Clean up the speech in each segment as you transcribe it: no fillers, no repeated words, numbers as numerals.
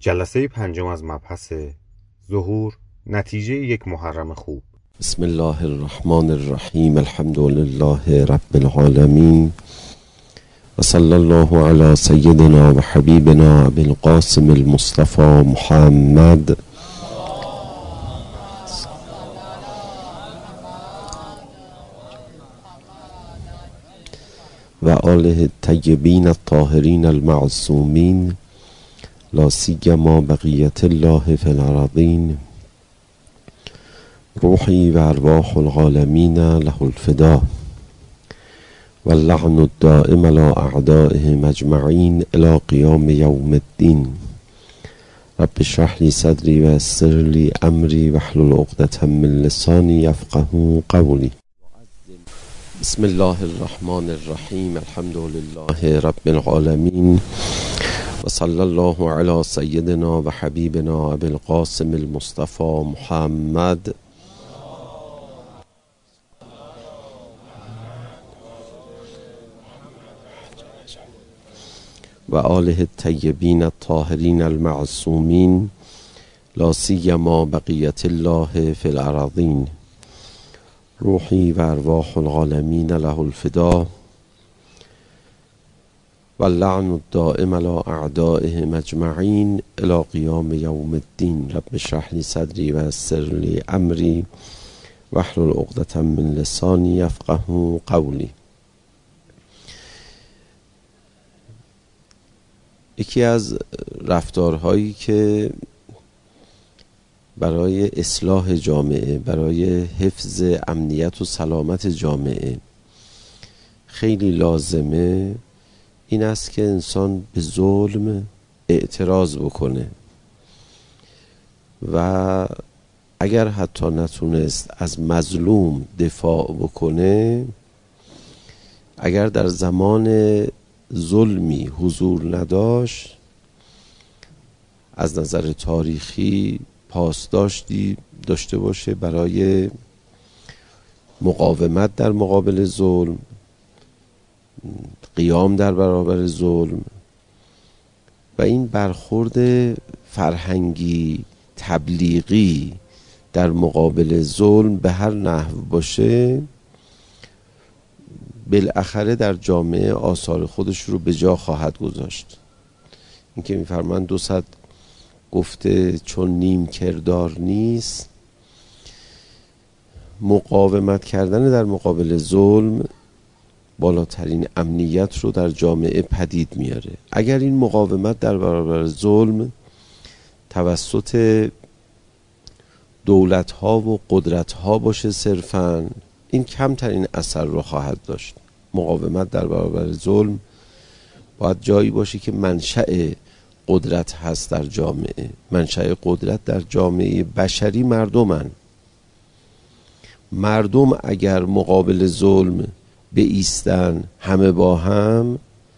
جلسه پنجم از مبحث ظهور، نتیجه یک محرم خوب. بسم الله الرحمن الرحیم. الحمد لله رب العالمین و صلی الله علی سیدنا و حبیبنا ابی القاسم المصطفى محمد و آله الطیبین الطاهرین المعصومین لا سیما بقیت الله فی الارضین. روحی و ارواح العالمین له الفدا و اللعن الدائم على اعدائهم اجمعین الی قیام یوم الدین. رب اشرح لی صدری و یسر لی امری واحلل عقدة من لسانی یفقهوا قولی. بسم الله الرحمن الرحیم. الحمد لله رب العالمین و صلی الله علی سیدنا و حبیبنا ابی القاسم المصطفى محمد و آله الطیبین الطاهرین المعصومین لا سیما بقیت الله فی الارضین. روحی و ارواح العالمین له الفدا و اللعن الدائم علی اعدائهم اجمعین الی قیام یوم الدین. رب اشرح لی صدری و یسر لی امری واحلل عقدة من لسانی یفقهوا قولی. یکی از رفتارهایی که برای اصلاح جامعه، برای حفظ امنیت و سلامت جامعه خیلی لازمه این است که انسان به ظلم اعتراض بکنه و اگر حتی نتونست از مظلوم دفاع بکنه، اگر در زمان ظلمی حضور نداشت، از نظر تاریخی پاسداشتی داشته باشه برای مقاومت در مقابل ظلم، قیام در برابر ظلم. و این برخورد فرهنگی تبلیغی در مقابل ظلم به هر نحو باشه، بالاخره در جامعه آثار خودش رو به جا خواهد گذاشت. این که می‌فرمایند 200 گفته چون نیم کردار نیست، مقاومت کردن در مقابل ظلم بالاترین امنیت رو در جامعه پدید میاره. اگر این مقاومت در برابر ظلم توسط دولت‌ها و قدرت‌ها باشه صرفاً، این کمترین اثر رو خواهد داشت. مقاومت در برابر ظلم باید جایی باشه که منشأ قدرت هست در جامعه. منشأ قدرت در جامعه بشری مردمن. مردم اگر مقابل ظلم بایستن همه با هم،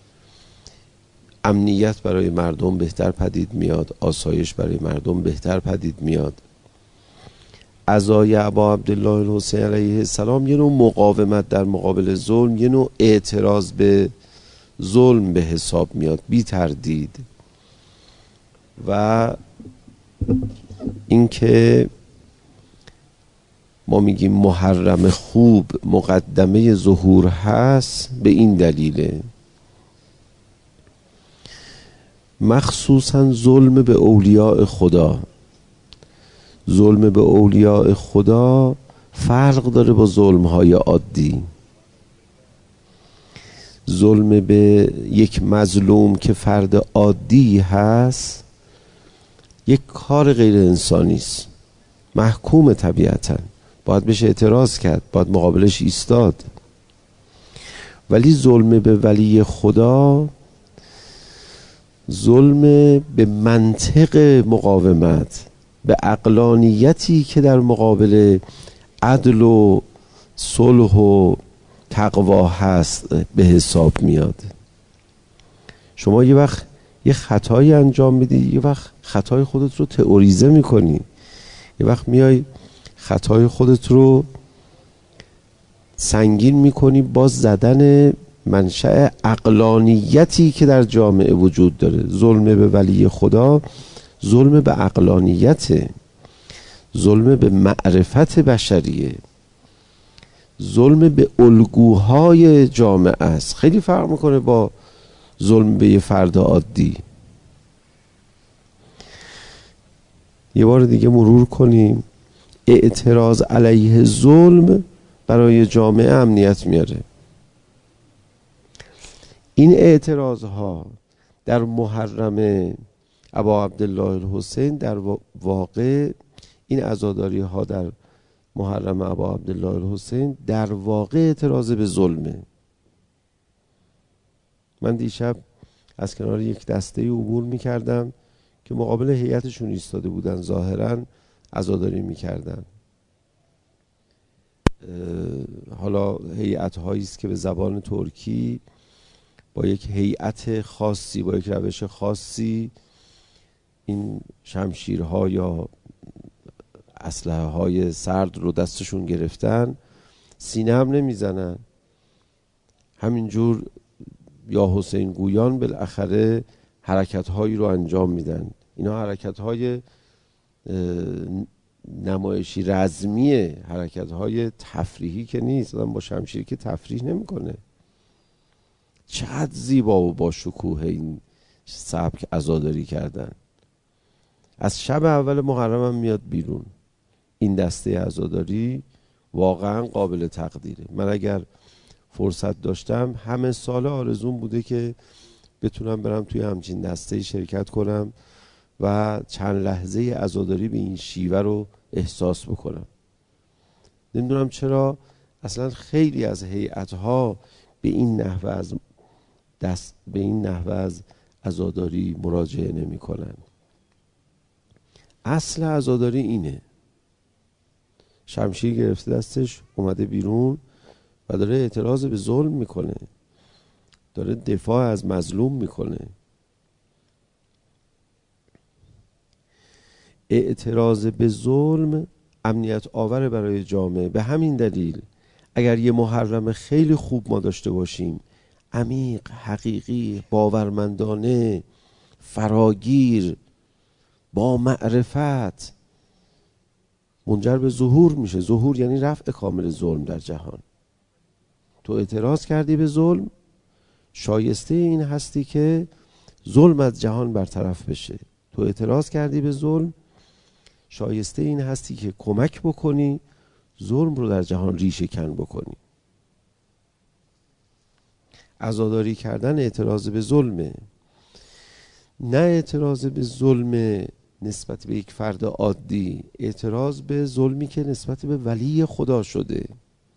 امنیت برای مردم بهتر پدید میاد، آسایش برای مردم بهتر پدید میاد. عزای ابا عبدالله الحسین علیه السلام یه نوع مقاومت در مقابل ظلم، یه نوع اعتراض به ظلم به حساب میاد بی تردید. و اینکه ما میگیم محرم خوب مقدمه ظهور هست به این دلیله، مخصوصا ظلم به اولیاء خدا. ظلم به اولیاء خدا فرق داره با ظلم‌های عادی. ظلم به یک مظلوم که فرد عادی هست یک کار غیر انسانی است، محکوم طبیعتاً، باید بهش اعتراض کرد، باید مقابلش ایستاد. ولی ظلم به ولی خدا، ظلم به منطق مقاومت، به عقلانیتی که در مقابل عدل و صلح و تقوا هست به حساب میاد. شما یه وقت یه خطایی انجام میدی، یه وقت خطای خودت رو تئوریزه میکنی، یه وقت میای خطای خودت رو سنگین میکنی با زدن منشأ عقلانیتی که در جامعه وجود داره. ظلم به ولی خدا ظلم به عقلانیت، ظلم به معرفت بشریه، ظلم به الگوهای جامعه است. خیلی فرق میکنه با ظلم به یه فرد عادی. یه بار دیگه مرور کنیم. اعتراض علیه ظلم برای جامعه امنیت میاره. این اعتراض ها در محرم ابا عبدالله الحسین در واقع، این عزاداری ها در محرم ابا عبدالله الحسین در واقع اعتراض به ظلمه. من دیشب از کنار یک دسته عبور میکردم که مقابل هیئتشون ایستاده بودن، ظاهرا عزاداری میکردن. حالا هیئت هایی است که به زبان ترکی با یک هیئت خاصی، با یک روش خاصی این شمشیرها یا اسلحه های سرد رو دستشون گرفتن، سینه هم نمیزنن، همینجور یا حسین گویان بالاخره حرکت هایی رو انجام میدن. اینا حرکت های نمایشی رزمیه، حرکت های تفریحی که نیست. آدم با شمشیر که تفریح نمیکنه. چقدر زیبا و با شکوه این سبک عزاداری کردن. از شب اول محرم هم میاد بیرون. این دسته عزاداری واقعا قابل تقدیره. من اگر فرصت داشتم همه سال آرزوم بوده که بتونم برم توی همچین دسته شرکت کنم و چند لحظه عزاداری به این شیوه رو احساس بکنم. نمیدونم چرا اصلا خیلی از هیئت‌ها به این نحوه از عزاداری مراجعه نمی‌کنن. اصل عزاداری اینه: شمشیر گرفته دستش، اومده بیرون و داره اعتراض به ظلم میکنه، داره دفاع از مظلوم میکنه. اعتراض به ظلم امنیت آور برای جامعه. به همین دلیل اگر یه محرم خیلی خوب ما داشته باشیم، عمیق، حقیقی، باورمندانه، فراگیر، با معرفت، منجر به ظهور میشه. ظهور یعنی رفع کامل ظلم در جهان. تو اعتراض کردی به ظلم، شایسته این هستی که ظلم از جهان برطرف بشه. تو اعتراض کردی به ظلم، شایسته این هستی که کمک بکنی ظلم رو در جهان ریشه کن بکنی. عزاداری کردن اعتراض به ظلمه، نه اعتراض به ظلم نسبت به یک فرد عادی، اعتراض به ظلمی که نسبت به ولی خدا شده.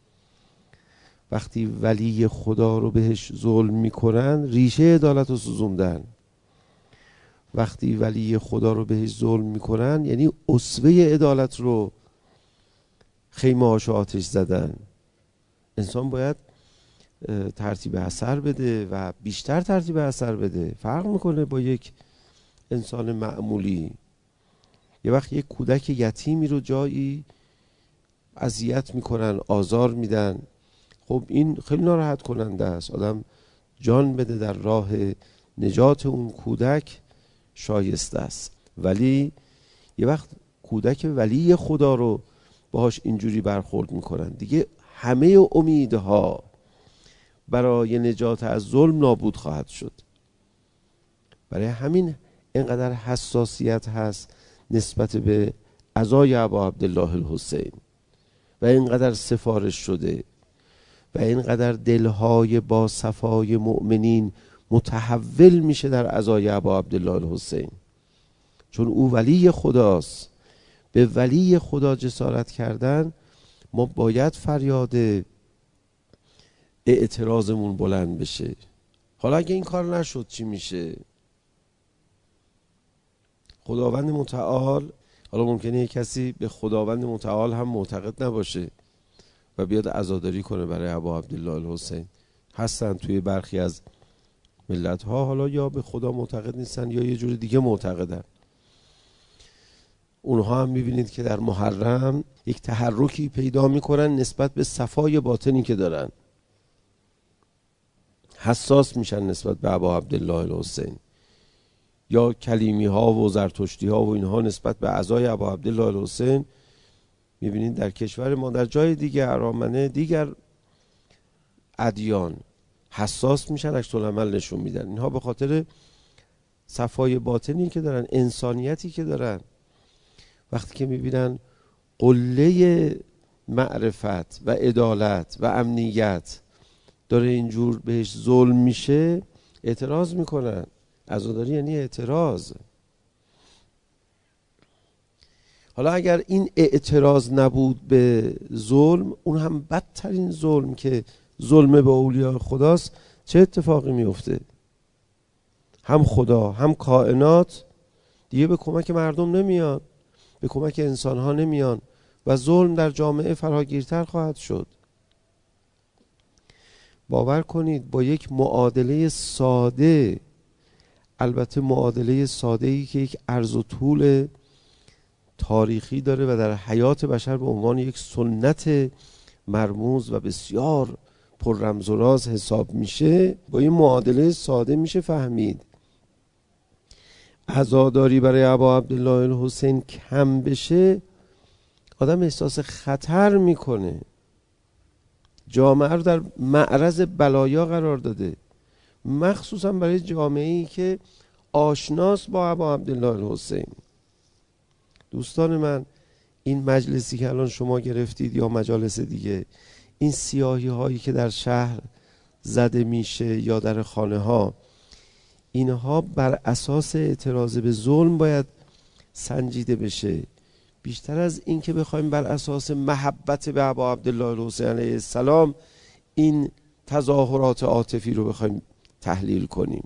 وقتی ولی خدا رو بهش ظلم میکنن، ریشه عدالت رو سوزوندن. وقتی ولی خدا رو بهش ظلم میکنن، یعنی اسوه عدالت رو خیمه هاشو آتش زدن. انسان باید ترتیب اثر بده و بیشتر ترتیب اثر بده. فرق میکنه با یک انسان معمولی. یه وقت یک کودک یتیمی رو جایی اذیت میکنن، آزار میدن، خب این خیلی ناراحت کننده است. آدم جان بده در راه نجات اون کودک شایسته است. ولی یه وقت کودک ولی خدا رو باهاش اینجوری برخورد میکنن، دیگه همه امیدها برای نجات از ظلم نابود خواهد شد. برای همین اینقدر حساسیت هست نسبت به عزای ابا عبدالله الحسین و اینقدر سفارش شده و اینقدر دلهای با صفای مؤمنین متحول میشه در عزای ابا عبدالله الحسین، چون او ولی خداست. به ولی خدا جسارت کردن، ما باید فریاد اعتراضمون بلند بشه. حالا اگه این کار نشد چی میشه؟ خداوند متعال، حالا ممکنه یک کسی به خداوند متعال هم معتقد نباشه و بیاد عزاداری کنه برای ابا عبدالله الحسین. هستن توی برخی از ملت ها، حالا یا به خدا معتقد نیستن یا یه جور دیگه معتقدن. اونها هم میبینید که در محرم یک تحرکی پیدا میکنن نسبت به صفای باطنی که دارن، حساس میشن نسبت به ابا عبدالله الحسین. یا کلیمی ها و زرتشتی ها و اینها نسبت به عزای ابا عبدالله الحسین، میبینید در کشور ما در جای دیگر ارامنه دیگر ادیان حساس میشن، عکس العمل نشون میدن. اینها به خاطر صفای باطنی که دارن، انسانیتی که دارن. وقتی که میبینن قله معرفت و عدالت و امنیت داره اینجور بهش ظلم میشه، اعتراض میکنن. عزاداری یعنی اعتراض. حالا اگر این اعتراض نبود به ظلم، اون هم بدترین ظلم که ظلم به اولیاء خداست، چه اتفاقی میفته؟ هم خدا هم کائنات دیگه به کمک مردم نمیان، به کمک انسان ها نمیان و ظلم در جامعه فراگیرتر خواهد شد. باور کنید با یک معادله ساده، البته معادله ساده ای که یک عرض و طول تاریخی داره و در حیات بشر به عنوان یک سنت مرموز و بسیار پر رمز و راز حساب میشه، با این معادله ساده میشه فهمید عزاداری برای ابا عبدالله الحسین کم بشه، آدم احساس خطر میکنه، جامعه رو در معرض بلایا قرار داده، مخصوصا برای جامعه‌ای که آشناس با ابا عبدالله الحسین. دوستان من، این مجلسی که الان شما گرفتید یا مجالس دیگه، این سیاهی هایی که در شهر زده میشه یا در خانه ها، اینها بر اساس اعتراض به ظلم باید سنجیده بشه، بیشتر از این که بخوایم بر اساس محبت به ابا عبدالله الحسین علیه السلام این تظاهرات عاطفی رو بخوایم تحلیل کنیم.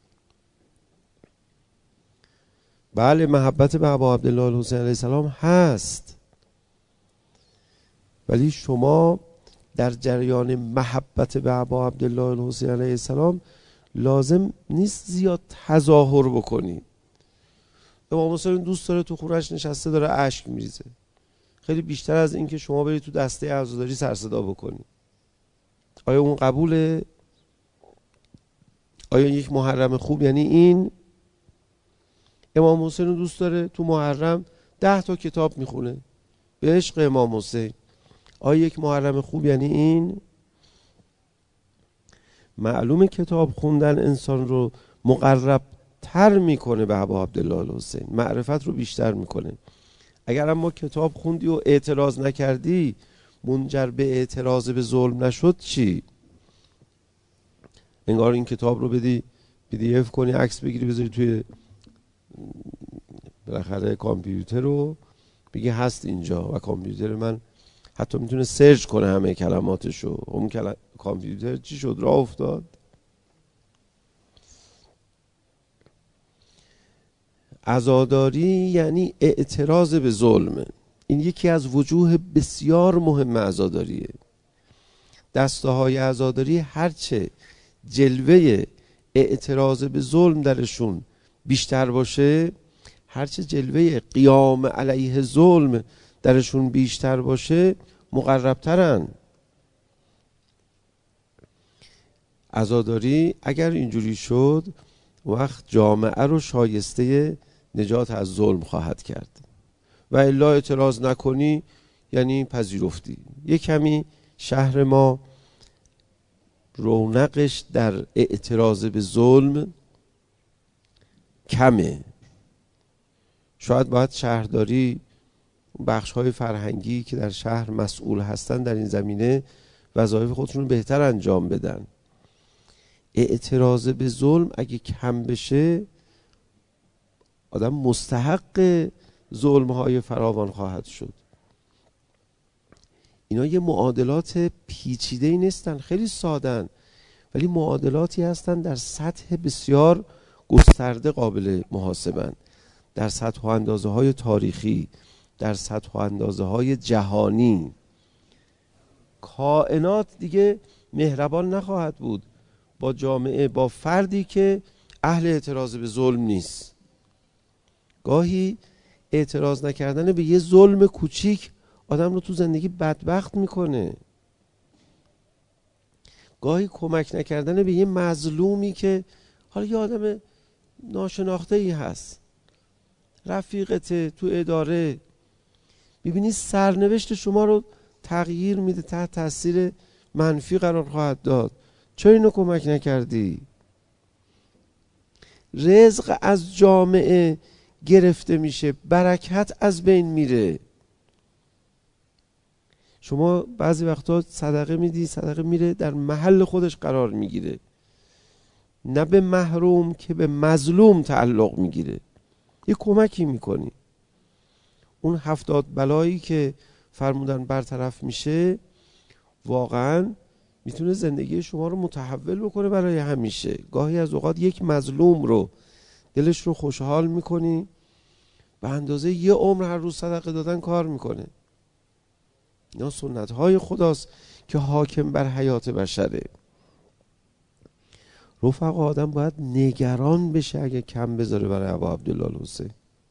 بله، محبت به ابا عبدالله الحسین علیه السلام هست، ولی شما در جریان محبت به ابا عبدالله الحسین علیه السلام لازم نیست زیاد تظاهر بکنید. امام حسین دوست داره تو خونه‌اش نشسته داره اشک میریزه، خیلی بیشتر از این که شما برید تو دسته عزاداری سر صدا بکنید. آیا اون قبوله؟ آیا یک محرم خوب یعنی این؟ امام حسین رو دوست داره تو محرم 10 تا کتاب میخونه به عشق امام حسین. آیا یک محرم خوب یعنی این؟ معلومه کتاب خوندن انسان رو مقرب تر میکنه به ابا عبدالله الحسین، معرفت رو بیشتر میکنه. اگر اما کتاب خوندی و اعتراض نکردی، منجر به اعتراض به ظلم نشد، چی؟ انگار این کتاب رو بدی PDF کنی، عکس بگیری بذاری توی بالاخره کامپیوتر رو بگی هست اینجا و کامپیوتر من حتی میتونه سرچ کنه همه کلماتشو. اون کامپیوتر چی شد؟ راه افتاد. عزاداری یعنی اعتراض به ظلم. این یکی از وجوه بسیار مهم عزاداریه. دسته های عزاداری هرچه جلوه اعتراض به ظلم درشون بیشتر باشه، هرچه جلوه قیام علیه ظلم درشون بیشتر باشه، مقربترن. عزاداری اگر اینجوری شد، وقت جامعه رو شایسته نجات از ظلم خواهد کرد و الا اعتراض نکنی یعنی پذیرفتی. یک کمی شهر ما رونقش در اعتراض به ظلم کمه. شاید باید شهرداری، بخش‌های فرهنگی که در شهر مسئول هستن در این زمینه وظایف خودشون رو بهتر انجام بدن. اعتراض به ظلم اگه کم بشه، آدم مستحق ظلم‌های فراوان خواهد شد. اینا یه معادلات پیچیده‌ای نیستن، خیلی سادن، ولی معادلاتی هستن در سطح بسیار گسترده قابل محاسبن، در سطح و اندازه‌های تاریخی، در سطح و اندازه‌های جهانی. کائنات دیگه مهربان نخواهد بود با جامعه، با فردی که اهل اعتراض به ظلم نیست. گاهی اعتراض نکردن به یه ظلم کوچیک آدم رو تو زندگی بدبخت میکنه. گاهی کمک نکردن به یه مظلومی که حالا یه آدم ناشناخته ای هست، رفیقته تو اداره، ببینید سرنوشت شما رو تغییر میده، تحت تاثیر منفی قرار خواهد داد. چرا اینو کمک نکردی؟ رزق از جامعه گرفته میشه، برکت از بین میره. شما بعضی وقتا صدقه میدی، صدقه میره در محل خودش قرار میگیره، نه به محروم که به مظلوم تعلق میگیره. یه کمکی میکنی، اون 70 بلایی که فرمودن برطرف میشه، واقعا میتونه زندگی شما رو متحول بکنه برای همیشه. گاهی از اوقات یک مظلوم رو دلش رو خوشحال میکنی، به اندازه یه عمر هر روز صدقه دادن کار میکنه. اینا سنت های خداست که حاکم بر حیات بشره. رفقا آدم باید نگران بشه اگه کم بذاره برای ابا عبدالله الحسین.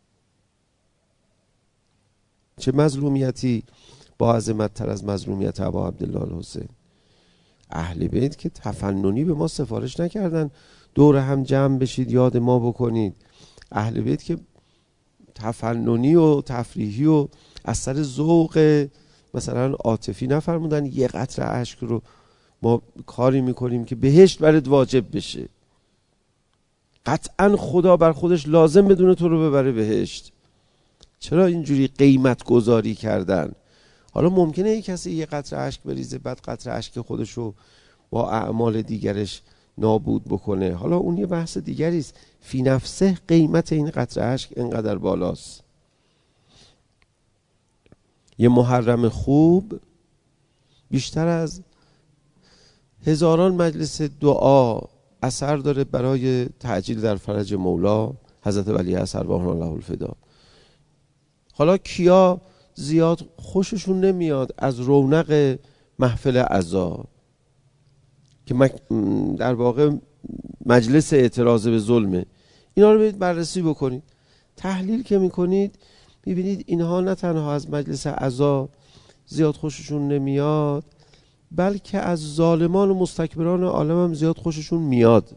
چه مظلومیتی با عظمت تر از مظلومیت ابا عبدالله الحسین؟ اهل بیت که تفننی به ما سفارش نکردن دور هم جمع بشید یاد ما بکنید. اهل بیت که تفننی و تفریحی و از سر ذوق مثلا عاطفی نفرمودن یه قطره اشک رو ما کاری میکنیم که بهشت برات واجب بشه. قطعا خدا بر خودش لازم بدونه تو رو ببره بهشت. چرا اینجوری قیمت گذاری کردن؟ حالا ممکنه یک کسی یه قطره اشک بریزه، بعد قطره اشک خودش رو با اعمال دیگرش نابود بکنه، حالا اون یه بحث دیگری است. فی نفسه قیمت این قطره اشک اینقدر بالاست. یه محرم خوب بیشتر از هزاران مجلس دعا اثر داره برای تعجیل در فرج مولا حضرت ولی عصر ارواح الله الفدا. حالا کیا زیاد خوششون نمیاد از رونق محفل عزا که در واقع مجلس اعتراض به ظلمه؟ اینا رو برید بررسی بکنید، تحلیل که میکنید میبینید اینها نه تنها از مجلس عزا زیاد خوششون نمیاد، بلکه از ظالمان و مستکبران عالم هم زیاد خوششون میاد.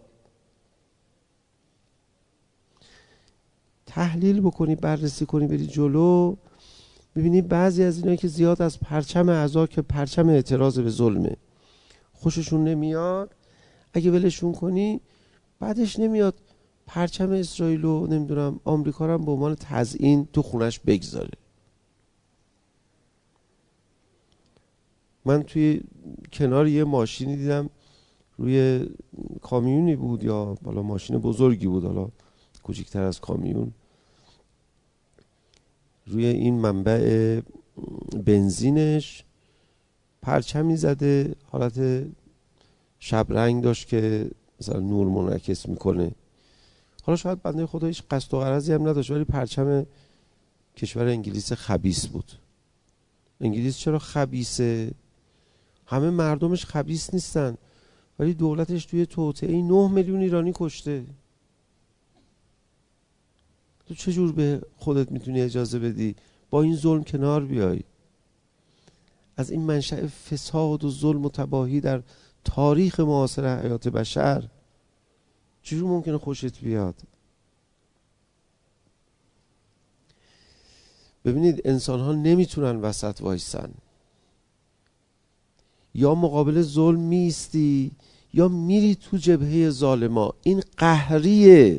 تحلیل بکنی، بررسی کنی، بری جلو، ببینید بعضی از اینا که زیاد از پرچم عزا که پرچم اعتراض به ظلمه خوششون نمیاد، اگه ولشون کنی بعدش نمیاد پرچم اسرائیل و نمیدونم آمریکا رو هم به عنوان تزیین تو خونش بگذاره. من توی کنار یه ماشینی دیدم، روی کامیونی بود یا بالا ماشین بزرگی بود، حالا کوچکتر از کامیون، روی این منبع بنزینش پرچمی زده، حالت شبرنگ داشت که مثلا نور منعکس میکنه. حالا شاید بنده خدا هیچ قصد و غرضی هم نداشت، ولی پرچم کشور انگلیس خبیث بود. انگلیس چرا خبیثه؟ همه مردمش خبیث نیستن، ولی دولتش توی توطئه 9 میلیون ایرانی کشته. تو چجور به خودت میتونی اجازه بدی با این ظلم کنار بیای؟ از این منشأ فساد و ظلم و تباهی در تاریخ معاصر حیات بشر چجور ممکنه خوشت بیاد؟ ببینید انسان ها نمیتونن وسط وایسن، یا مقابل ظلم میستی یا میری تو جبهه ظالما. این قهریه.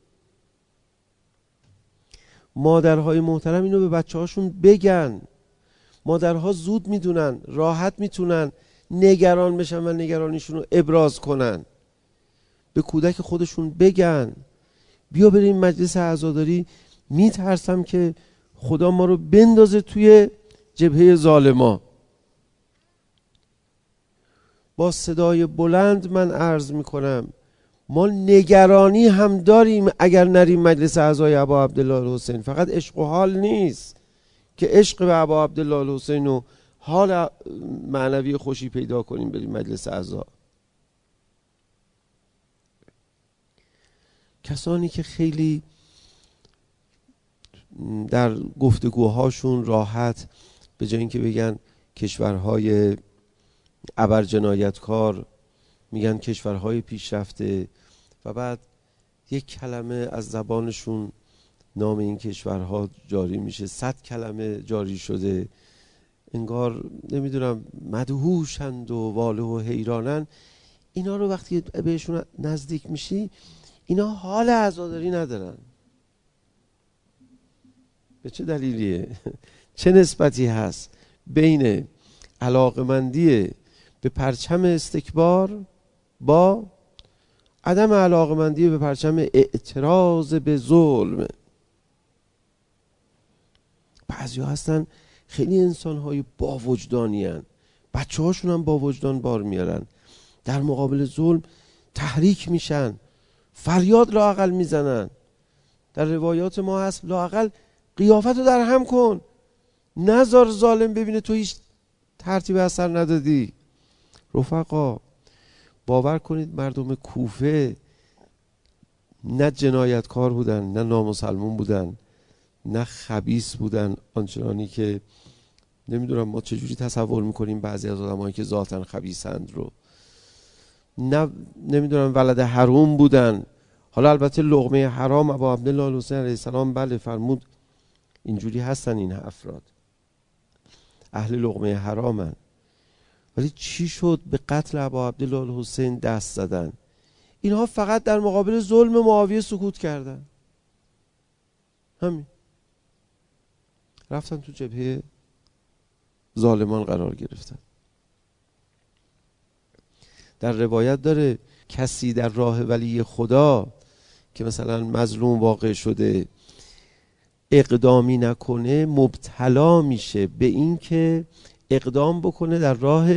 مادرهای محترم اینو به بچه هاشون بگن. مادرها زود میدونن، راحت میتونن نگران بشن و نگرانیشون رو ابراز کنن. به کودک خودشون بگن بیا بریم مجلس عزاداری، میترسم که خدا ما رو بندازه توی جبهه ظالما. با صدای بلند من عرض میکنم ما نگرانی هم داریم اگر نریم مجلس عزای ابا عبدالله الحسین. فقط عشق و حال نیست که عشق به ابا عبدالله الحسین و حال معنوی خوشی پیدا کنیم بریم مجلس عزا. کسانی که خیلی در گفتگوهاشون راحت به جای اینکه بگن کشورهای ابرجنایتکار، میگن کشورهای پیشرفته، و بعد یک کلمه از زبانشون نام این کشورها جاری میشه، 100 کلمه جاری شده، انگار نمیدونم مدهوشند و واله و حیرانن. اینا رو وقتی بهشون نزدیک میشی، اینا حال عزاداری ندارن. به چه دلیلیه؟ چه نسبتی هست بین علاقمندی به پرچم استکبار با عدم علاقمندی به پرچم اعتراض به ظلم؟ بعضی ها هستن خیلی انسان‌های با وجدانی هن، بچه هاشون هم با وجدان بار میارن، در مقابل ظلم تحریک میشن، فریاد لااقل میزنن. در روایات ما هست لااقل قیافتو در هم کن، نذار ظالم ببینه تو هیچ ترتیب اثر ندادی. رفقا باور کنید مردم کوفه نه جنایتکار بودن، نه نامسلمون بودن، نه خبیث بودن آنچنانی که نمیدونم ما چجوری تصور میکنیم بعضی از آدمایی که ذاتن خبیثند رو. نه نمیدونم ولد حروم بودن. حالا البته لقمه حرام ابا عبدالله الحسین علیه السلام بله فرمود اینجوری هستن این افراد، اهل لقمه حرامن، ولی چی شد به قتل ابا عبدالله الحسین دست زدن؟ اینها فقط در مقابل ظلم معاویه سکوت کردن، همین، رفتن تو جبهه ظالمان قرار گرفتن. در روایت داره کسی در راه ولی خدا که مثلا مظلوم واقع شده اقدامی نکنه مبتلا میشه به این که اقدام بکنه در راه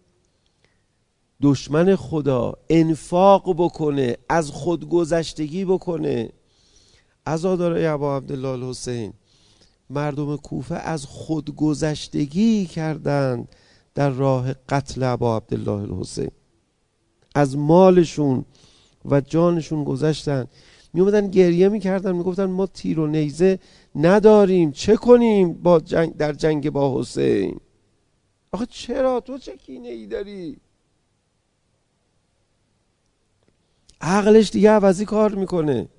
دشمن خدا، انفاق بکنه، از خودگذشتگی بکنه. عزادارای ابا عبدالله الحسین مردم کوفه از خودگذشتگی کردند در راه قتل ابا عبدالله الحسین، از مالشون و جانشون گذشتن. می اومدن گریه میکردن، میگفتن ما تیر و نیزه نداریم، چه کنیم با در جنگ با حسین؟ آخه چرا؟ تو چه کینه ای داری؟ عقلش دیگه عوضی کار میکنه.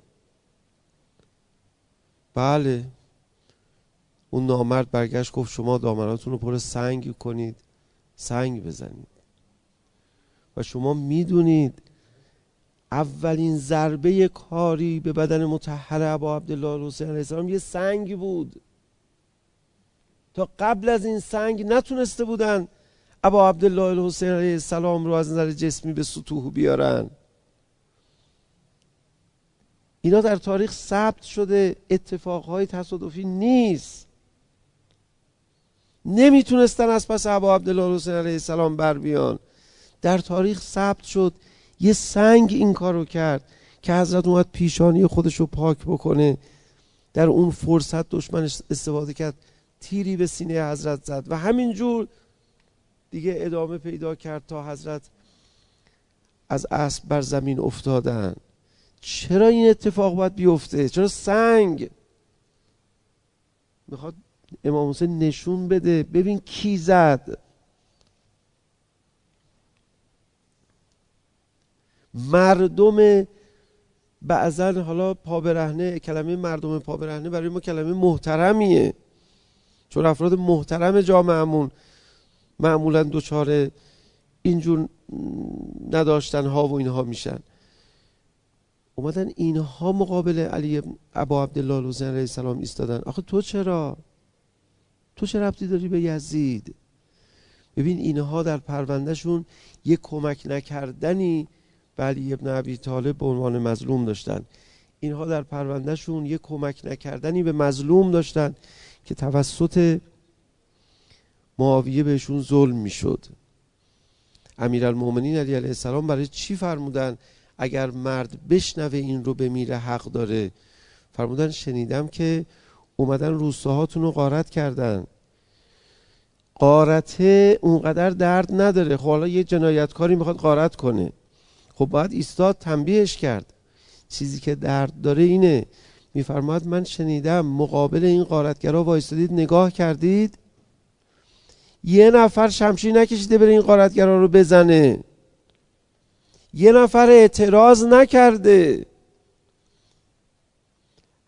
بله اون نامرد برگشت گفت شما دامناتون رو پر سنگ کنید، سنگ بزنید. و شما میدونید اولین ضربه کاری به بدن مطهر ابا عبدالله الحسین علیه السلام یه سنگ بود. تا قبل از این سنگ نتونسته بودن ابا عبدالله الحسین علیه السلام رو از نظر جسمی به سطوح بیارن. اینا در تاریخ ثبت شده، اتفاقهای تصادفی نیست. نمیتونستن از پس ابا عبدالله الحسین علیه السلام بر بیان. در تاریخ ثبت شد یه سنگ این کارو کرد که حضرت اومد پیشانی خودشو پاک بکنه. در اون فرصت دشمنش استفاده کرد، تیری به سینه حضرت زد و همینجور دیگه ادامه پیدا کرد تا حضرت از اسب بر زمین افتادن. چرا این اتفاق باید بیفته؟ چرا سنگ؟ میخواد امام حسین نشون بده ببین کی زد. مردم بعضن حالا پابرهنه، کلمه مردم پابرهنه برای ما کلمه محترمیه، چون افراد محترم جامعهمون معمولا دچار اینجور نداشتن ها و اینها میشن. اومدن اینها مقابل علی ابا عبدالله الحسین علیه السلام ایستادن. آخه تو چرا؟ تو چه ربطی داری به یزید؟ ببین اینها در پروندهشون یک کمک نکردنی به علی ابن ابی طالب به عنوان مظلوم داشتن. اینها در پروندهشون یک کمک نکردنی به مظلوم داشتن که توسط معاویه بهشون ظلم میشد. امیرالمومنین علی علیه السلام برای چی فرمودن اگر مرد بشنوه این رو بمیره حق داره؟ فرمودن شنیدم که اومدن روستاهاتون رو غارت کردن. غارته اونقدر درد نداره. خب حالا یه جنایتکاری میخواد غارت کنه، خب باید ایستاد تنبیهش کرد. چیزی که درد داره اینه. میفرماد من شنیدم مقابل این غارتگرا وایستادید نگاه کردید، یه نفر شمشیر نکشیده بره این غارتگرا رو بزنه، یه نفر اعتراض نکرده.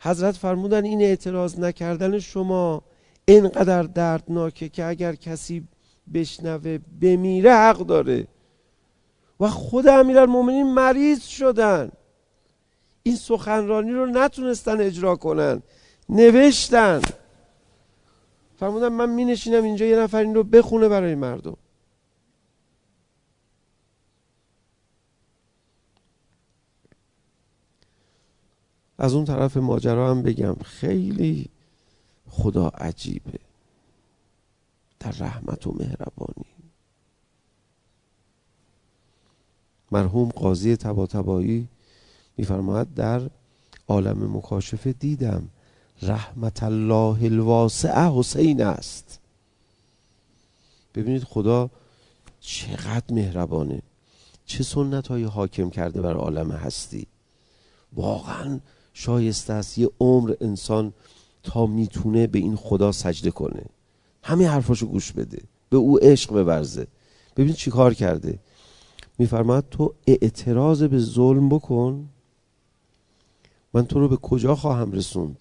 حضرت فرمودن این اعتراض نکردن شما اینقدر دردناکه که اگر کسی بشنوه بمیره حق داره. و خود امیرالمومنین مریض شدن، این سخنرانی رو نتونستن اجرا کنن، نوشتن، فرمودن من می نشینم اینجا یه نفر این رو بخونه برای مردم. از اون طرف ماجرا هم بگم خیلی خدا عجیبه در رحمت و مهربانی. مرحوم قاضی طباطبایی میفرماید در عالم مکاشفه دیدم رحمت الله الواسعه حسین است. ببینید خدا چقدر مهربانه، چه سنت های حاکم کرده بر عالم هستی. واقعا شایسته است یه عمر انسان تا میتونه به این خدا سجده کنه، همه حرفاشو گوش بده، به او عشق بورزه. ببین چی کار کرده. میفرماید تو اعتراض به ظلم بکن، من تو رو به کجا خواهم رسوند؟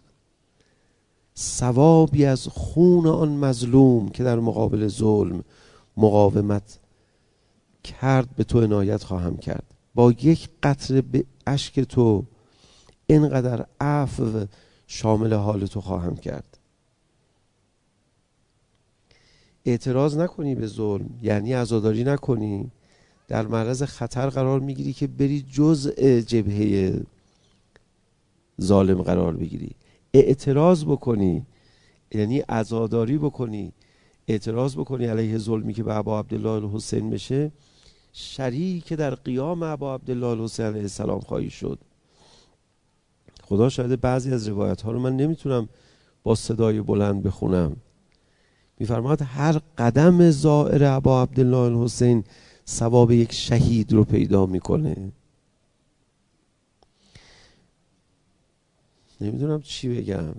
ثوابی از خون آن مظلوم که در مقابل ظلم مقاومت کرد به تو عنایت خواهم کرد. با یک قطره به اشک تو اینقدر عفو شامل حال تو خواهم کرد. اعتراض نکنی به ظلم یعنی عزاداری نکنی، در معرض خطر قرار میگیری که بری جزء جبهه ظالم قرار بگیری. اعتراض بکنی یعنی عزاداری بکنی، اعتراض بکنی علیه ظلمی که به ابا عبدالله الحسین بشه، شریک در قیام ابا عبدالله الحسین علیه السلام خواهی شد. خدا شاهده بعضی از روایت ها رو من نمیتونم با صدای بلند بخونم. میفرماید هر قدم زائر ابا عبدالله الحسین ثواب یک شهید رو پیدا میکنه. نمیدونم چی بگم.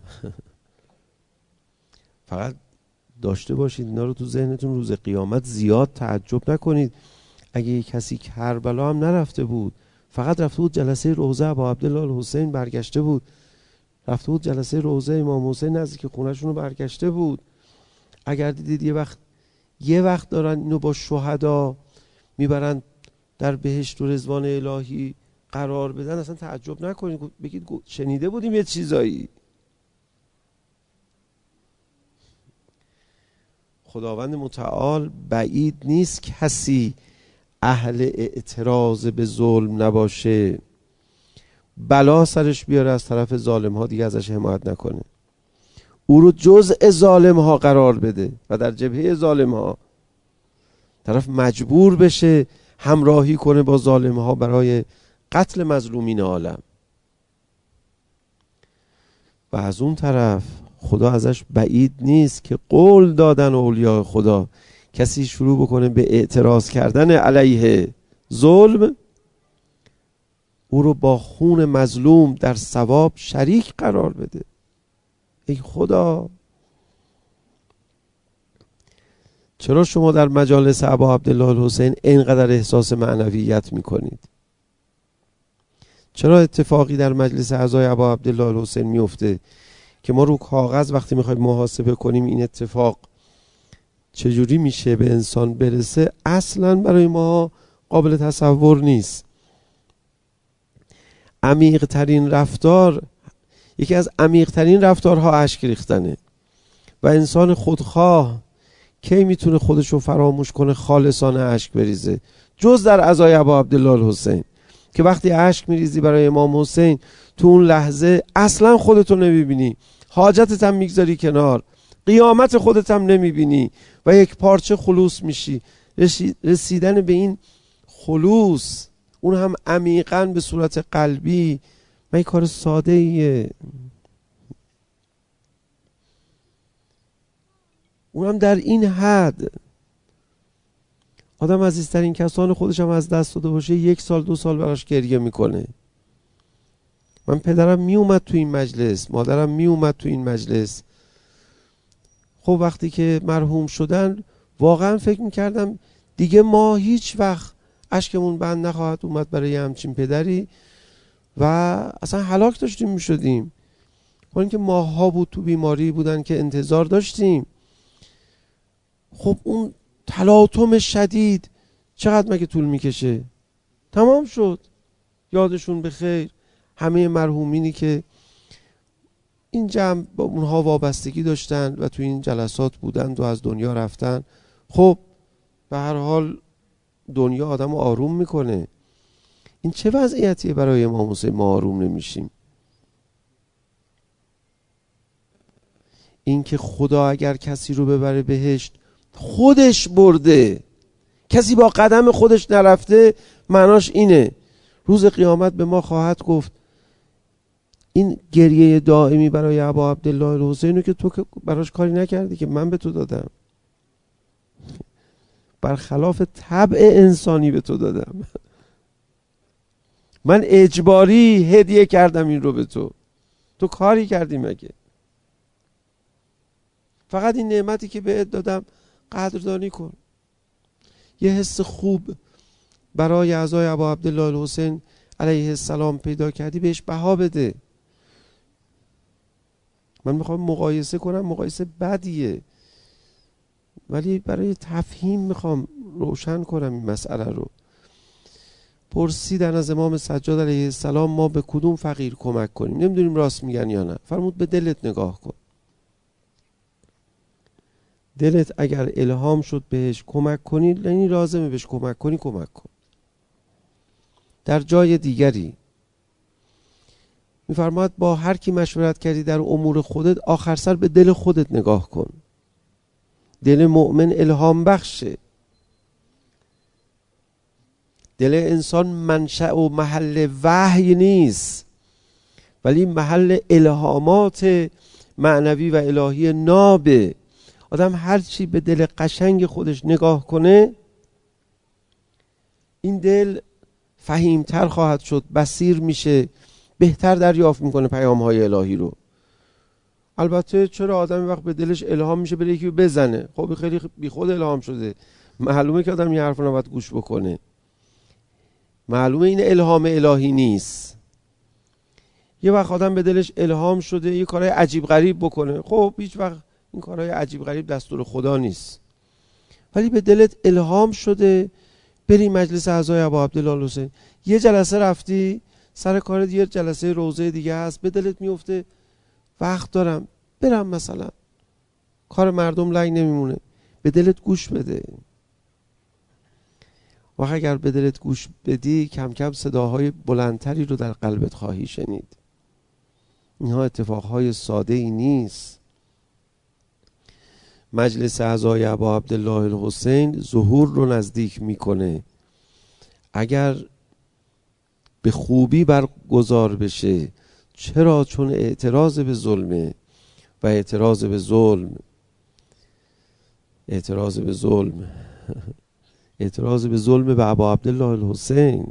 فقط داشته باشید اینا رو تو ذهنتون، روز قیامت زیاد تعجب نکنید اگه یک کسی کربلا هم نرفته بود، فقط رفته بود جلسه روضه ابا عبدالله الحسین برگشته بود، رفته بود جلسه روضه امام حسین نزدیک خونه‌شون رو برگشته بود، اگر دیدید یه وقت دارن اینو با شهدا میبرن در بهشت و رضوان الهی قرار بدن، اصلا تعجب نکنید، بگید شنیده بودیم یه چیزایی. خداوند متعال بعید نیست کسی اهل اعتراض به ظلم نباشه، بلا سرش بیاره از طرف ظالم ها دیگه ازش حمایت نکنه، او رو جزء ظالم ها قرار بده و در جبهه ظالم ها طرف مجبور بشه همراهی کنه با ظالم ها برای قتل مظلومین عالم. و از اون طرف خدا ازش بعید نیست که قول دادن اولیاء خدا کسی شروع بکنه به اعتراض کردن علیه ظلم، او رو با خون مظلوم در ثواب شریک قرار بده. ای خدا، چرا شما در مجالس ابا عبدالله الحسین اینقدر احساس معنویت میکنید؟ چرا اتفاقی در مجلس اعضای ابا عبدالله الحسین میفته که ما رو کاغذ وقتی میخوایم محاسبه کنیم این اتفاق چجوری میشه به انسان برسه اصلا برای ما قابل تصور نیست. عمیق ترین رفتار، یکی از عمیق ترین رفتارها اشک ریختنه و انسان خودخواه کی میتونه خودشو فراموش کنه خالصانه اشک بریزه جز در عزای ابا عبدالله الحسین که وقتی اشک میریزی برای امام حسین تو اون لحظه اصلا خودتو نمیبینی، حاجتت هم میگذاری کنار، قیامت خودت هم نمیبینی و یک پارچه خلوص میشی. رسیدن به این خلوص، اون هم عمیقاً به صورت قلبی، و این کار ساده ایه، اون هم در این حد. آدم عزیزترین کسان خودش هم از دست داده باشه 1 سال 2 سال براش گریه میکنه. من پدرم میومد تو این مجلس، مادرم میومد تو این مجلس. خب وقتی که مرحوم شدن واقعا فکر میکردم دیگه ما هیچ وقت اشکمون بند نخواهد اومد برای همچین پدری و اصلا هلاک داشتیم میشدیم. با اینکه ماه‌ها بود تو بیماری بودن که انتظار داشتیم. خب اون تلاطم شدید چقدر مگه طول میکشه؟ تمام شد. یادشون بخیر همه مرحومینی که این جمع با اونها وابستگی داشتن و تو این جلسات بودند و از دنیا رفتن. خب به هر حال دنیا آدم آروم میکنه. این چه وضعیتیه برای امام حسین ما آروم نمیشیم؟ این که خدا اگر کسی رو ببره بهشت خودش برده، کسی با قدم خودش نرفته، معناش اینه روز قیامت به ما خواهد گفت این گریه دائمی برای ابا عبدالله الحسین رو که تو براش کاری نکردی که من به تو دادم، برخلاف طبع انسانی به تو دادم، من اجباری هدیه کردم این رو به تو، تو کاری کردی مگه؟ فقط این نعمتی که بهت دادم قدردانی کن. یه حس خوب برای اعضای ابا عبدالله الحسین علیه السلام پیدا کردی، بهش بها بده. من میخوام مقایسه کنم، مقایسه بدیه، ولی برای تفهیم میخوام روشن کنم این مسئله رو. پرسیدن از امام سجاد علیه السلام ما به کدوم فقیر کمک کنیم، نمیدونیم راست میگن یا نه. فرمود به دلت نگاه کن، دلت اگر الهام شد بهش کمک کنی، یعنی لازمه بهش کمک کنی، کمک کن. در جای دیگری میفرماید با هر کی مشورت کردی در امور خودت، آخر سر به دل خودت نگاه کن. دل مؤمن الهام بخشه. دل انسان منشأ و محل وحی نیست، ولی محل الهامات معنوی و الهی نابه. آدم هرچی به دل قشنگ خودش نگاه کنه، این دل فهیمتر خواهد شد، بصیر میشه، بهتر دریافت میکنه پیام‌های الهی رو. البته چرا آدم وقت به دلش الهام میشه بره یکی بزنه؟ خب خیلی بی خود الهام شده، معلومه که آدم یه حرف رو نباید گوش بکنه، معلومه این الهام الهی نیست. یه وقت آدم به دلش الهام شده یه کارهای عجیب غریب بکنه، خب هیچ وقت این کارهای عجیب غریب دستور خدا نیست. ولی به دلت الهام شده بری مجلس اعضای ابا عبدالله الحسین، یه جلسه رفتی سر کار دیگه، جلسه روزه دیگه هست، به دلت میفته وقت دارم برم، مثلا کار مردم لنگ نمیمونه، به دلت گوش بده. و اگر به دلت گوش بدی، کم کم صداهای بلندتری رو در قلبت خواهی شنید. اینها اتفاقهای ساده ای نیست. مجلس اعضای ابا عبدالله الحسین ظهور رو نزدیک میکنه. اگر به خوبی برگزار بشه، چرا؟ چون اعتراض به ظلمه و اعتراض به ظلم به ابا عبدالله الحسین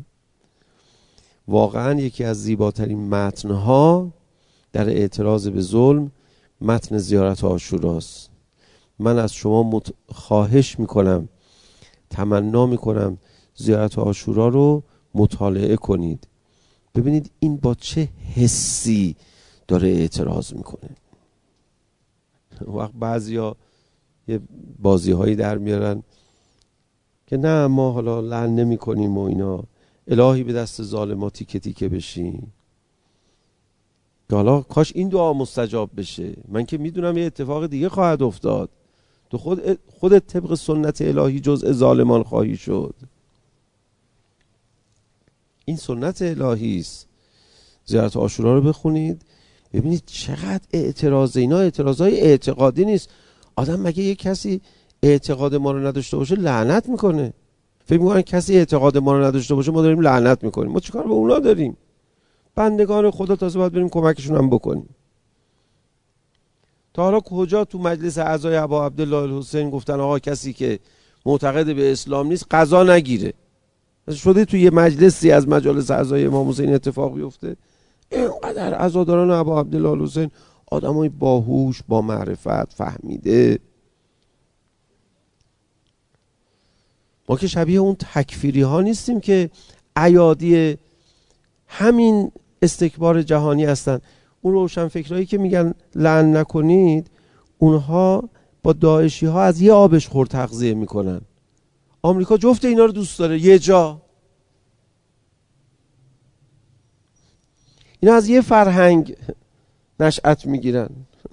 واقعا یکی از زیباترین متنها در اعتراض به ظلم متن زیارت عاشوراست. من از شما خواهش میکنم، تمنا میکنم زیارت عاشورا رو مطالعه کنید، ببینید این با چه حسی داره اعتراض میکنه. وقت بعضیا یه بازی هایی در میارن که نه ما حالا لعن نمی کنیم و اینا، الهی به دست ظالما تیکه تیکه بشین، که حالا کاش این دعا مستجاب بشه. من که میدونم یه اتفاق دیگه خواهد افتاد، تو خودت طبق سنت الهی جزء ظالمان خواهی شد. این سنت الهی است. زیارت عاشورا رو بخونید ببینید چقدر اعتراض. اینا اعتراضای اعتقادی نیست. آدم مگه یک کسی اعتقاد ما رو نداشته باشه لعنت میکنه؟ فکر میکنن کسی اعتقاد ما رو نداشته باشه ما داریم لعنت میکنیم؟ ما چیکار به اونا داریم؟ بندگان خدا، تازه باید بریم کمکشون هم بکنیم. تا حالا کجا تو مجلس اعضای ابا عبدالله الحسین گفتن آقا کسی که معتقد به اسلام نیست قضا نگیره؟ شده توی یه مجلسی از مجالس اعضای امام حسین اتفاق بیفته؟ اینقدر عزاداران ابا عبدالله الحسین آدمای باهوش، با معرفت، فهمیده. ما که شبیه اون تکفیری ها نیستیم که ایادی همین استکبار جهانی هستن. اون روشنفکرایی که میگن لعن نکنید، اونها با داعشی ها از یه آبشخور تغذیه میکنن. آمریکا جفت اینا رو دوست داره یه جا. اینا از یه فرهنگ نشأت میگیرن،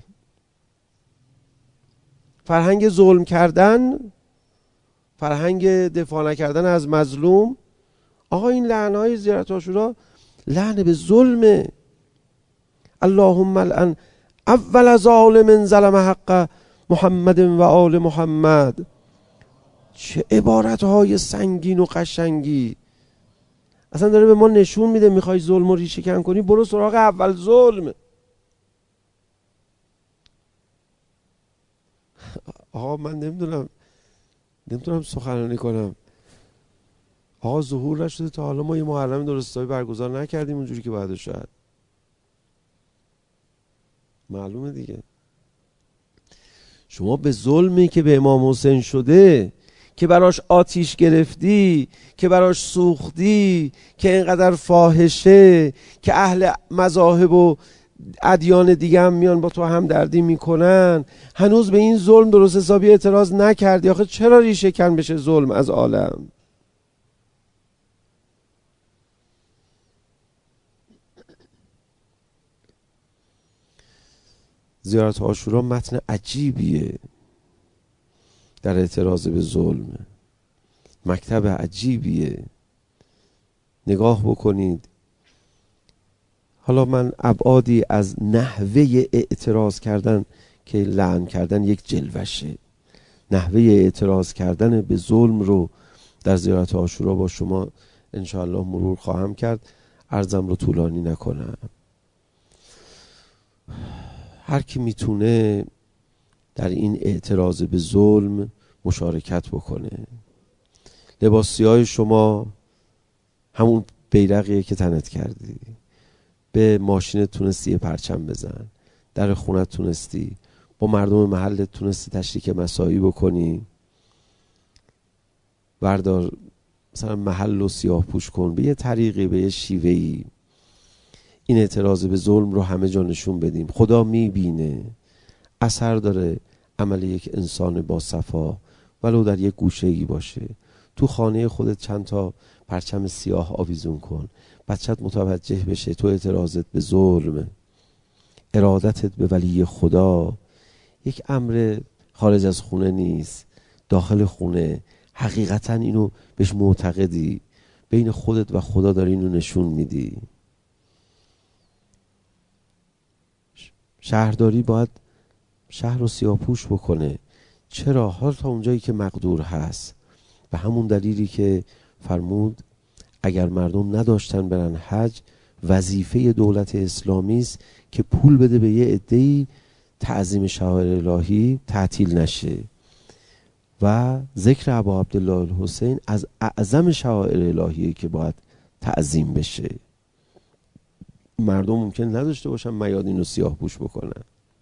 فرهنگ ظلم کردن، فرهنگ دفاع نکردن از مظلوم. آقا این لعنهای زیارت عاشورا لعن به ظلمه. اللهم لعن اول ظالم ظلم حق محمد و آل محمد. چه عبارتهای سنگین و قشنگی. اصلا داره به ما نشون میده میخوای ظلم رو ریشه کن کنی، برو سراغ اول ظلم. آقا من نمیدونم سخنرانی کنم. آقا ظهور نشده تا حالا ما یه محرم درستایی برگزار نکردیم اونجوری که باید شاید. معلومه دیگه. شما به ظلمی که به امام حسین شده، که براش آتیش گرفتی، که براش سوختی، که اینقدر فاحشه، که اهل مذاهب و ادیان دیگه هم میان با تو هم دردی میکنن، هنوز به این ظلم درست حسابی اعتراض نکردی. آخه چرا ریشه کن بشه ظلم از عالم؟ زیارت عاشورا متن عجیبیه در اعتراض به ظلم، مکتب عجیبیه. نگاه بکنید. حالا من ابعادی از نحوه اعتراض کردن که لعن کردن یک جلوشه، نحوه اعتراض کردن به ظلم رو در زیارت عاشورا با شما انشاءالله مرور خواهم کرد. عرضم رو طولانی نکنم. هر کی میتونه در این اعتراض به ظلم مشارکت بکنه. لباس سیاه شما همون بیرقیه که تنت کردی. به ماشین تونستی یه پرچم بزن، در خونت تونستی با مردم محلت تونستی تشریک مساعی بکنی، بردار مثلا محل رو سیاه پوش کن، به یه طریقی، به یه شیوهی این اعتراض به ظلم رو همه جا نشون بدیم. خدا میبینه، اثر داره عمل یک انسان با صفا، ولو در یک گوشه‌ای باشه. تو خانه خودت چند تا پرچم سیاه آویزون کن، بچت متوجه بشه تو اعتراضت به ظلم، ارادتت به ولی خدا یک امر خارج از خونه نیست، داخل خونه. حقیقتا اینو بهش معتقدی، بین خودت و خدا داری اینو نشون میدی. شهرداری باید شهر رو سیاه‌پوش بکنه. چرا؟ حال تا اونجایی که مقدور هست. به همون دلیلی که فرمود اگر مردم نداشتن برن حج، وظیفه دولت اسلامی است که پول بده به یه عده‌ای تعظیم شعائر الهی تعطیل نشه. و ذکر ابا عبدالله الحسین از اعظم شعائر الهیه که باید تعظیم بشه. مردم ممکن نداشته باشن میادین رو سیاه پوش بکنن.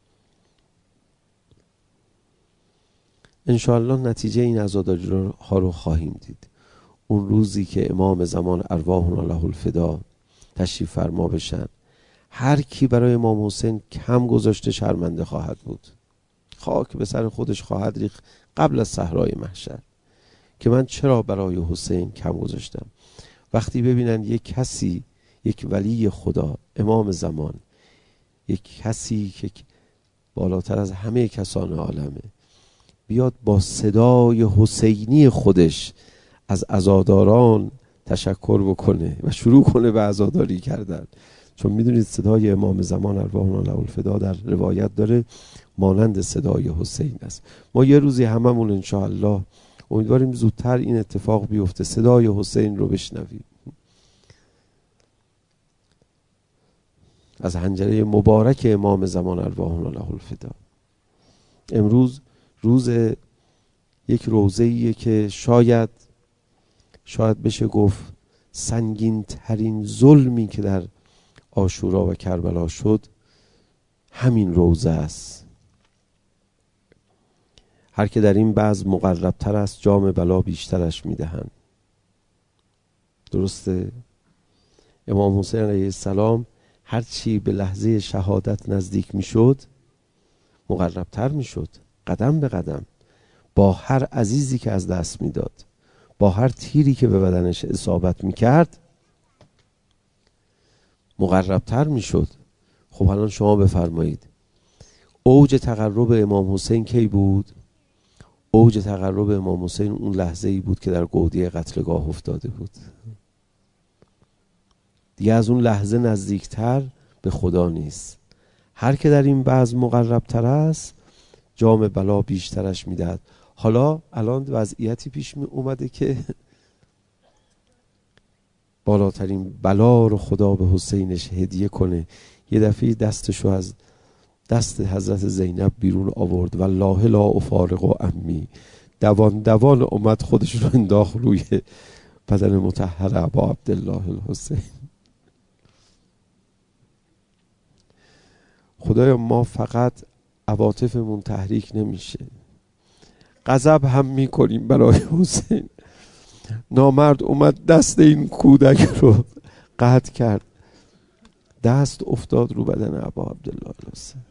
انشاءالله نتیجه این عزاداری ها رو خواهیم دید. اون روزی که امام زمان ارواحنا له الفدا تشریف فرما بشن، هر کی برای امام حسین کم گذاشته شرمنده خواهد بود. خاک به سر خودش خواهد ریخت قبل از صحرای محشر که من چرا برای حسین کم گذاشتم. وقتی ببینن یک کسی، یک ولی خدا، امام زمان، یک کسی که بالاتر از همه کسان عالمه، بیاد با صدای حسینی خودش از عزاداران تشکر بکنه و شروع کنه به عزاداری کردن. چون میدونید صدای امام زمان ارواحنا له الفدا در روایت داره مانند صدای حسین است. ما یه روزی هممون انشاءالله امیدواریم زودتر این اتفاق بیفته، صدای حسین رو بشنویم از حنجره مبارک امام زمان ارواحنا له الفدا. امروز روز یک روزه‌ایه که شاید بشه گفت سنگین ترین ظلمی که در عاشورا و کربلا شد همین روزه است. هر که در این بزم مقربتر است جام بلا بیشترش میدهند. درسته؟ امام حسین علیه السلام هرچی به لحظه شهادت نزدیک میشد مقربتر میشد، قدم به قدم، با هر عزیزی که از دست میداد، با هر تیری که به بدنش اصابت میکرد مقربتر میشد. خب الان شما بفرمایید اوج تقرب امام حسین کی بود؟ اوج تقرب امام حسین اون لحظه ای بود که در گودی قتلگاه افتاده بود. دیگه از اون لحظه نزدیکتر به خدا نیست. هر که در این بزم مقربتر است جام بلا بیشترش میدهد. حالا الان وضعیتی پیش می اومده که بالاترین بلا رو خدا به حسینش هدیه کنه. یه دفعه دستشو از دست حضرت زینب بیرون آورد، والله لا افارق عمی، دوان اومد خودش رو انداخت روی بدن مطهر ابا عبدالله الحسین. خدایا ما فقط عواطفمون تحریک نمیشه، غضب هم میکنیم برای حسین. نامرد اومد دست این کودک رو قطع کرد، دست افتاد رو بدن ابا عبدالله الحسین.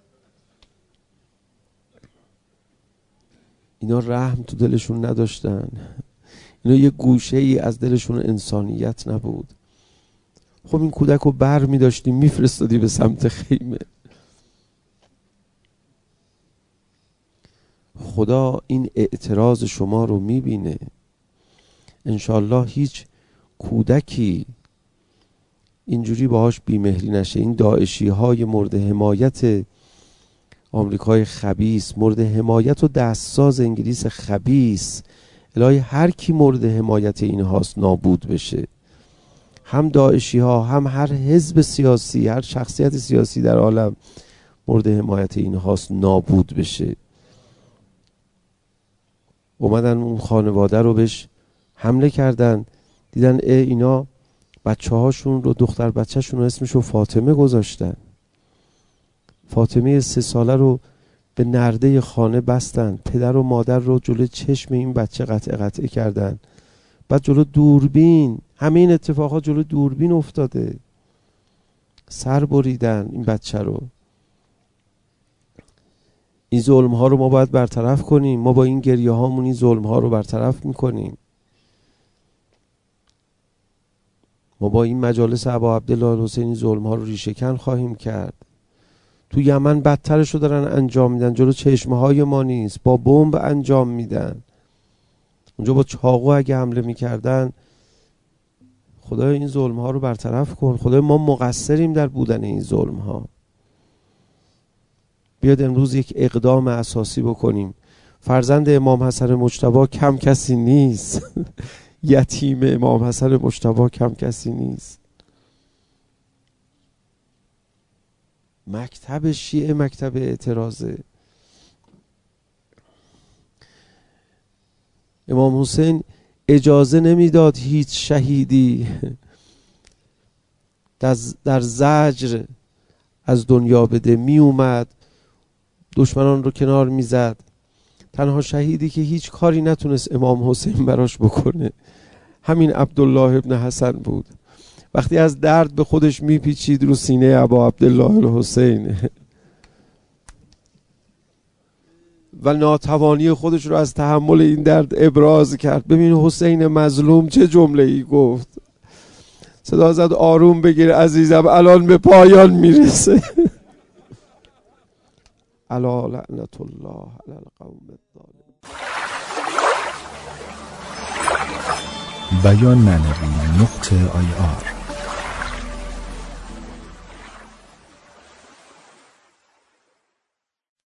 اینا رحم تو دلشون نداشتن، اینا یه گوشه ای از دلشون انسانیت نبود. خب این کودک رو بر می داشتی میفرستادی به سمت خیمه. خدا این اعتراض شما رو میبینه. انشالله هیچ کودکی اینجوری باهاش بیمهری نشه. این داعشی های مورد حمایت آمریکای خبیث، مورد حمایت و دستساز انگلیس خبیث، الهی هر کی مورد حمایت اینهاست نابود بشه. هم داعشی ها، هم هر حزب سیاسی، هر شخصیت سیاسی در عالم مورد حمایت اینهاست نابود بشه. اومدن اون خانواده رو بهش حمله کردن، دیدن اینا بچه هاشون رو، دختر بچه شون رو اسمشو فاطمه گذاشتن. فاطمه 3 ساله رو به نرده خانه بستن، پدر و مادر رو جلوی چشم این بچه قطعه کردن. بعد جلو دوربین، همه این اتفاقات جلو دوربین افتاده، سر بریدن این بچه رو. این ظلم ها رو ما باید برطرف کنیم. ما با این گریه هامون این ظلم ها رو برطرف میکنیم. ما با این مجالس ابا عبدالله الحسین ظلم ها رو ریشه کن خواهیم کرد. تو یمن بدترش رو دارن انجام میدن، جلو چشمه های ما نیست، با بمب انجام میدن. اونجا با چاقو اگه حمله میکردن. خدای این ظلم ها رو برطرف کن. خدای ما مقصریم در بودن این ظلم ها. بیاد امروز یک اقدام اساسی بکنیم. فرزند امام حسن مجتبی کم کسی نیست. یتیم امام حسن مجتبی کم کسی نیست. مکتب شیعه مکتب اعتراضه. امام حسین اجازه نمیداد هیچ شهیدی در زجر از دنیا بده. می اومد دشمنان رو کنار میزد. تنها شهیدی که هیچ کاری نتونست امام حسین براش بکنه همین عبدالله ابن حسن بود. وقتی از درد به خودش میپیچید رو سینه ابا عبدالله الحسین و ناتوانی خودش رو از تحمل این درد ابراز کرد. ببین حسین مظلوم چه جمله ای گفت. صدا زد آروم بگیر عزیزم، الان به پایان میرسه. الا لعنت الله علی القوم الظالمین. بیان معنوی .ir